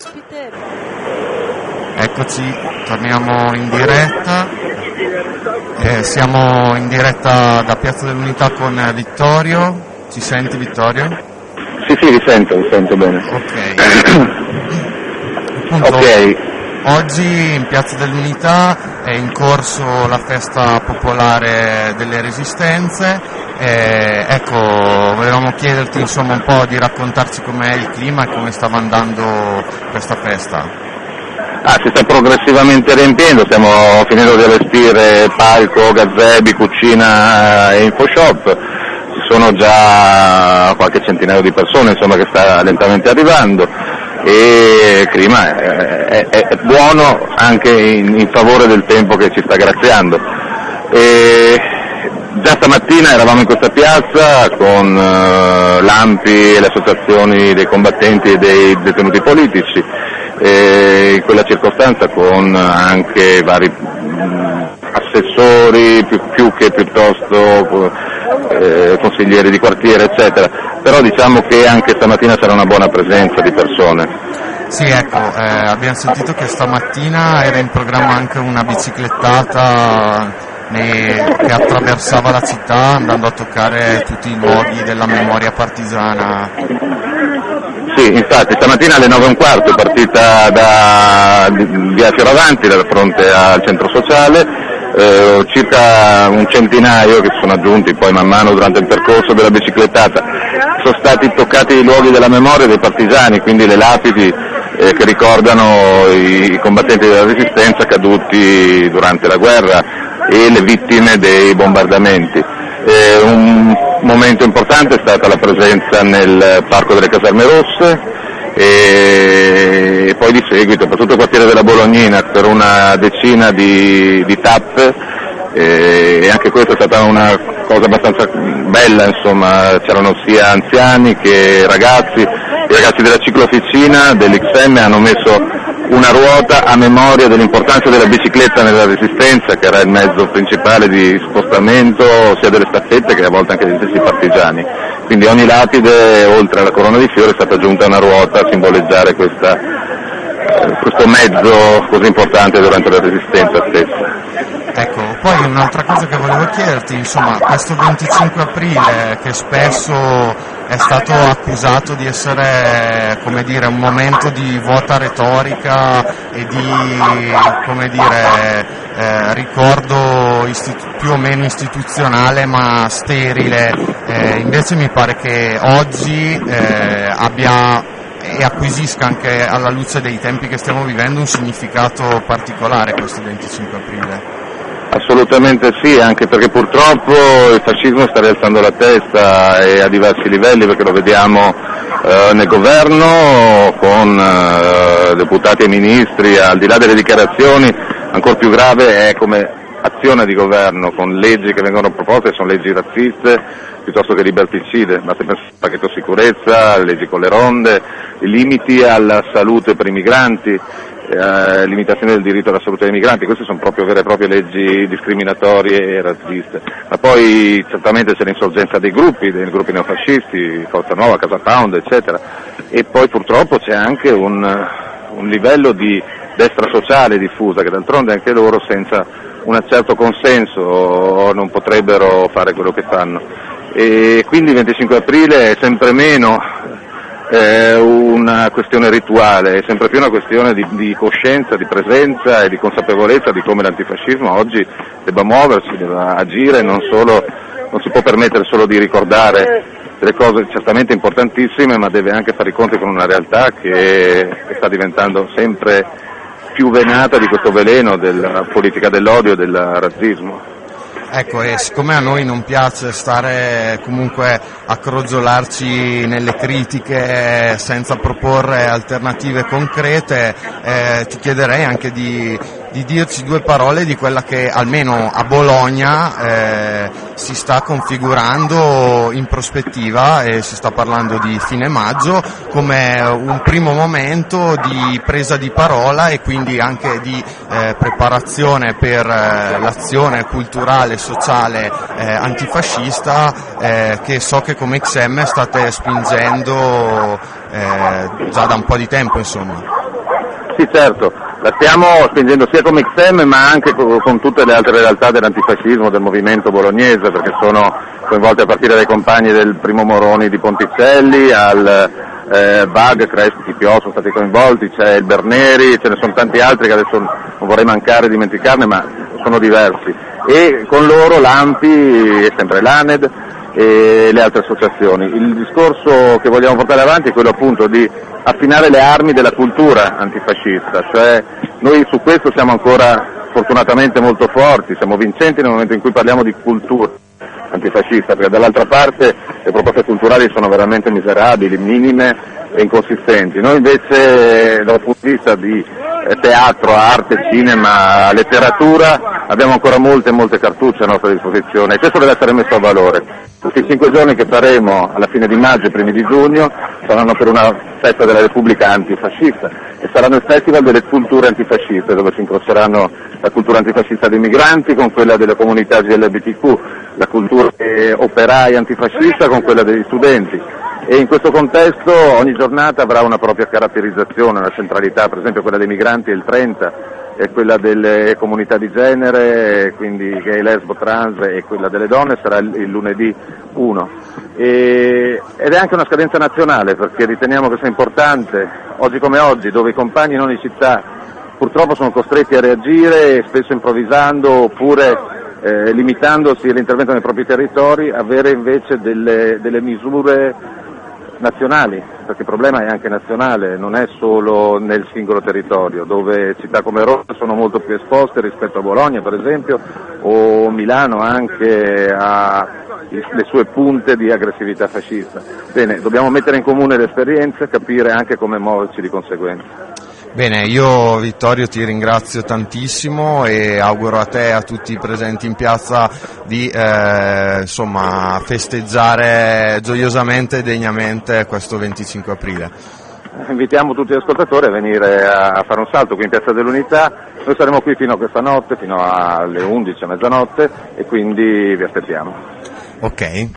ospite. Eccoci, torniamo in diretta. Siamo in diretta da Piazza dell'Unità con Vittorio. Ci senti, Vittorio? Sì, vi sento bene. Ok. Appunto, ok. Oggi in Piazza dell'Unità è in corso la festa popolare delle Resistenze. Ecco, volevamo chiederti insomma un po' di raccontarci com'è il clima e come stava andando questa festa. Si sta progressivamente riempiendo, stiamo finendo di allestire palco, gazebi, cucina e infoshop. Ci sono già qualche centinaio di persone insomma che sta lentamente arrivando e il clima è buono anche in favore del tempo che ci sta graziando. Già stamattina eravamo in questa piazza con l'ANPI e le associazioni dei combattenti e dei detenuti politici, in quella circostanza con anche vari assessori più che piuttosto consiglieri di quartiere eccetera, però diciamo che anche stamattina c'era una buona presenza di persone. Sì, ecco, abbiamo sentito che stamattina era in programma anche una biciclettata che attraversava la città andando a toccare tutti i luoghi della memoria partigiana. Sì, infatti stamattina alle 9:15 è partita da via Fioravanti, da fronte al centro sociale, circa un centinaio che si sono aggiunti poi man mano durante il percorso della biciclettata. Sono stati toccati i luoghi della memoria dei partigiani, quindi le lapidi che ricordano i combattenti della resistenza caduti durante la guerra e le vittime dei bombardamenti. Un momento importante è stata la presenza nel Parco delle Caserme Rosse e poi di seguito per tutto il quartiere della Bolognina per una decina di tappe e anche questa è stata una cosa abbastanza bella, insomma c'erano sia anziani che ragazzi. I ragazzi della ciclofficina dell'XM hanno messo una ruota a memoria dell'importanza della bicicletta nella resistenza, che era il mezzo principale di spostamento sia delle staffette che a volte anche degli stessi partigiani. Quindi ogni lapide, oltre alla corona di fiori, è stata aggiunta una ruota a simboleggiare questo mezzo così importante durante la resistenza stessa. Ecco, poi un'altra cosa che volevo chiederti, insomma, questo 25 aprile che spesso è stato accusato di essere, come dire, un momento di vuota retorica e di, come dire, ricordo più o meno istituzionale ma sterile, invece mi pare che oggi abbia e acquisisca anche alla luce dei tempi che stiamo vivendo un significato particolare questo 25 aprile. Assolutamente sì, anche perché purtroppo il fascismo sta rialzando la testa e a diversi livelli, perché lo vediamo nel governo con deputati e ministri, al di là delle dichiarazioni, ancora più grave è come azione di governo, con leggi che vengono proposte, sono leggi razziste piuttosto che liberticide, basta pensare al pacchetto sicurezza, leggi con le ronde, limiti alla salute per i migranti, limitazione del diritto alla salute dei migranti, queste sono proprio vere e proprie leggi discriminatorie e razziste. Ma poi certamente c'è l'insorgenza dei gruppi neofascisti, Forza Nuova, Casa Pound, eccetera, e poi purtroppo c'è anche un livello di destra sociale diffusa, che d'altronde anche loro senza un certo consenso non potrebbero fare quello che fanno. E quindi il 25 aprile è sempre meno una questione rituale, è sempre più una questione di coscienza, di presenza e di consapevolezza di come l'antifascismo oggi debba muoversi, debba agire, non si può permettere solo di ricordare delle cose certamente importantissime, ma deve anche fare i conti con una realtà che sta diventando sempre più venata di questo veleno della politica dell'odio e del razzismo. Ecco, e siccome a noi non piace stare comunque a crogiolarci nelle critiche senza proporre alternative concrete, ti chiederei anche di dirci due parole di quella che almeno a Bologna si sta configurando in prospettiva, e si sta parlando di fine maggio, come un primo momento di presa di parola e quindi anche di preparazione per l'azione culturale sociale antifascista che so che come XM state spingendo già da un po' di tempo, insomma. Sì, certo, la stiamo spingendo sia come XM ma anche con tutte le altre realtà dell'antifascismo, del movimento bolognese, perché sono coinvolte a partire dai compagni del Primo Moroni di Ponticelli al Bug, Crespi, Tipio sono stati coinvolti, c'è il Berneri, ce ne sono tanti altri che adesso non vorrei mancare di dimenticarne, ma sono diversi. E con loro l'ANPI e sempre l'ANED e le altre associazioni. Il discorso che vogliamo portare avanti è quello appunto di affinare le armi della cultura antifascista, cioè noi su questo siamo ancora fortunatamente molto forti, siamo vincenti nel momento in cui parliamo di cultura antifascista, perché dall'altra parte le proposte culturali sono veramente miserabili, minime e inconsistenti. Noi invece dal punto di vista di teatro, arte, cinema, letteratura abbiamo ancora molte cartucce a nostra disposizione e questo deve essere messo a valore. Tutti i 5 giorni che faremo alla fine di maggio e primi di giugno saranno per una festa della Repubblica antifascista e saranno il festival delle culture antifasciste, dove si incroceranno la cultura antifascista dei migranti con quella delle comunità LGBTQ, la cultura operaia antifascista con quella degli studenti. E in questo contesto ogni giornata avrà una propria caratterizzazione, una centralità, per esempio quella dei migranti è il 30, e quella delle comunità di genere, quindi gay, lesbo, trans, e quella delle donne sarà il lunedì 1. Ed è anche una scadenza nazionale perché riteniamo che sia importante, oggi come oggi, dove i compagni in ogni città purtroppo sono costretti a reagire, spesso improvvisando oppure limitandosi all'intervento nei propri territori, avere invece delle misure nazionali, perché il problema è anche nazionale, non è solo nel singolo territorio, dove città come Roma sono molto più esposte rispetto a Bologna per esempio, o Milano anche ha le sue punte di aggressività fascista. Bene, dobbiamo mettere in comune le esperienze, capire anche come muoverci di conseguenza. Bene, io Vittorio ti ringrazio tantissimo e auguro a te e a tutti i presenti in piazza di festeggiare gioiosamente e degnamente questo 25 aprile. Invitiamo tutti gli ascoltatori a venire a fare un salto qui in Piazza dell'Unità, noi saremo qui fino a questa notte, fino alle 11 a mezzanotte e quindi vi aspettiamo. Ok.